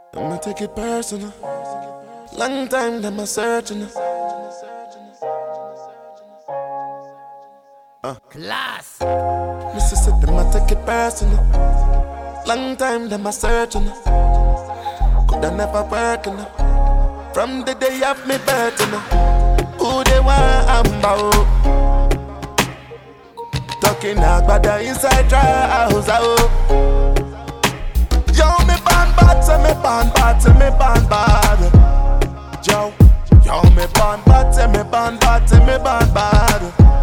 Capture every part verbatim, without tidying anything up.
I'ma take it personal. Long time them a searching. Uh. Class. Missy said them a take it personal. Long time them a searching. Coulda never working. From the day of me birth, who they want I'm about. Talking about the inside house, oh. Yo, me ban bad, say me ban bad, say me ban bad. Yo, yo, me ban bad, say me ban bad, say me ban bad.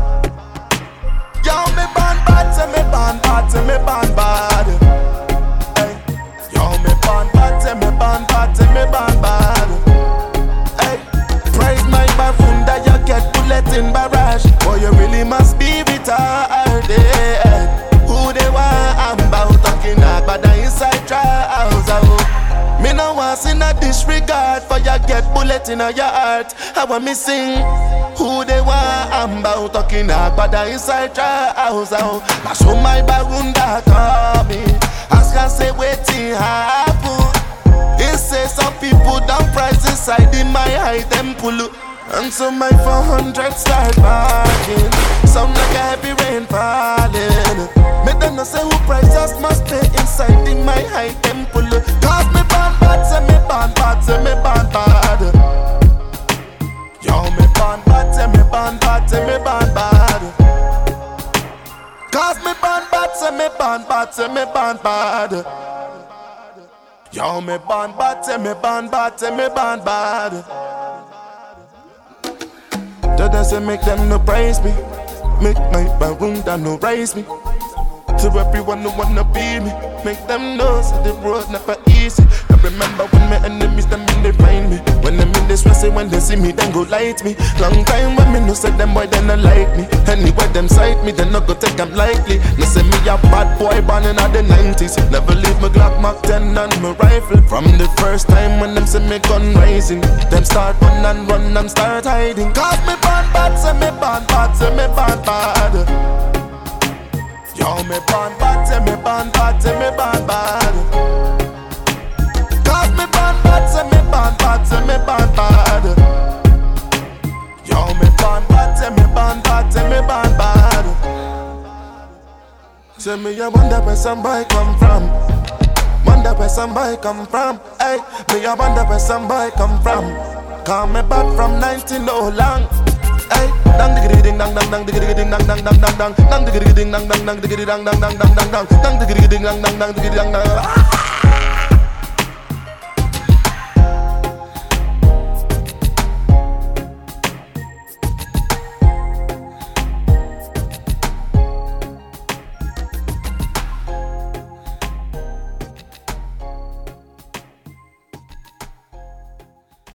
Yo, me ban bad, say me ban bad, say me ban bad. Hey, yo, me ban bad, say me ban bad, say me ban bad. Hey, praise my bafunda, you get bullet in barrage. Boy, you really must be retarded. Who they want I'm about talking about the inside house, oh. Me no want see no disregard for you get bullet in your heart. I want me sing. Who they want I'm about talking about the inside house, oh. I show my barunda call me. Ask her say waiting happen. He say some people down price inside in my high temple. And so my four hundred start barking. Sound like a heavy rain falling. Me don't know say who prices must pay inside in my high temple. Cause me ban bad, say me ban bad, say me ban bad. Yo, me ban bad, say me ban bad, say me ban bad. Cause me ban bad, say me ban bad, say me ban bad. Yo, me ban bad, say me ban bad, say me ban bad. Jada say make them no praise me. Make my barunda no raise me. To everyone who wanna be me, make them know so the road never easy. I remember when my enemies them in they find me. When them in they stress when they see me, then go light me. Long time when me no say them boy then not like me. Anyway them sight me, then no go take them lightly. No say me a bad boy born in the nineties. Never leave my Glock Mark ten and my rifle. From the first time when them see me gun rising, them start run and run and start hiding. Cause me bad bad, say me bad bad, say me bad bad. Yo, me ban bad, say me ban bad, say me ban bad. Cause me ban bad, say me ban bad, say me ban bad. Yo, me ban bad, say me ban bad, say me ban bad. Say me I wonder where some boy come from. Wonder where some boy come from. Hey, me I wonder where some boy come from. Call me back from nineteen oh long. Hey, dang diggity ding dang dang dang diggity ding dang dang dang dang dang dang diggity ding dang dang dang diggity dang dang dang dang dang dang dang diggity ding dang dang dang diggity dang dang.